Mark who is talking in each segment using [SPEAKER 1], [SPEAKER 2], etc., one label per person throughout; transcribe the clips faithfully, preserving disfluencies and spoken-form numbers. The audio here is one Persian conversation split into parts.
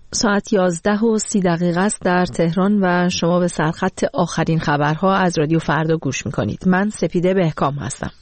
[SPEAKER 1] ساعت یازده و سی دقیقه است در تهران و شما به سرخط آخرین خبرها از رادیو فردا گوش میکنید. من سپیده بهکام هستم.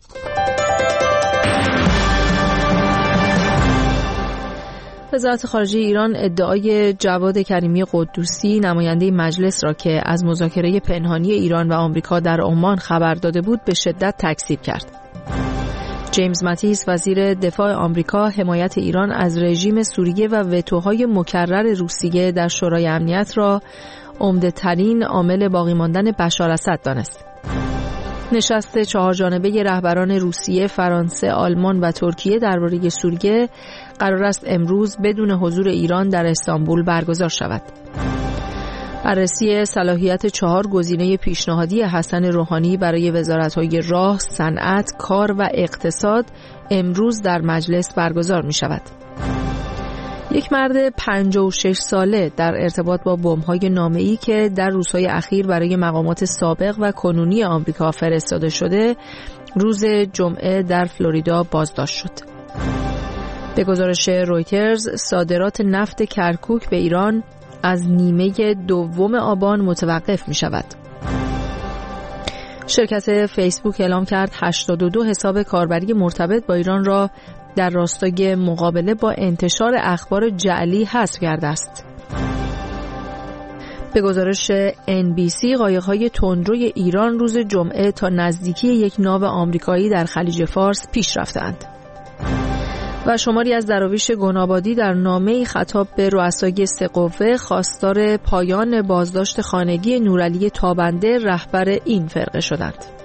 [SPEAKER 1] وزارت خارجه ایران ادعای جواد کریمی قدوسی نماینده مجلس را که از مذاکره پنهانی ایران و آمریکا در عمان خبر داده بود به شدت تکذیب کرد. جیمز ماتیس وزیر دفاع آمریکا حمایت ایران از رژیم سوریه و وتوهای مکرر روسیه در شورای امنیت را عمده‌ترین عامل باقی ماندن بشار اسد دانست. نشست چهار جانبه رهبران روسیه، فرانسه، آلمان و ترکیه درباره سوریه قرار است امروز بدون حضور ایران در استانبول برگزار شود. بررسی صلاحیت چهار گزینه پیشنهادی حسن روحانی برای وزارت‌های راه، صنعت، کار و اقتصاد امروز در مجلس برگزار می شود. یک مرد پنجاه و شش ساله در ارتباط با بمب‌های نامه‌ای که در روزهای اخیر برای مقامات سابق و کنونی آمریکا فرستاده شده، روز جمعه در فلوریدا بازداشت شد. به گزارش رویترز، صادرات نفت کرکوک به ایران از نیمه دوم آبان متوقف می شود. شرکت فیسبوک اعلام کرد هشتاد و دو حساب کاربری مرتبط با ایران را در راستای مقابله با انتشار اخبار جعلی حذف کرده است. به گزارش ان بی سی، قایق‌های تندروی ایران روز جمعه تا نزدیکی یک ناو آمریکایی در خلیج فارس پیش رفتند. و شماری از دراویش گنابادی در نامه‌ای خطاب به رؤسای سه قوه خواستار پایان بازداشت خانگی نورعلی تابنده رهبر این فرقه شدند.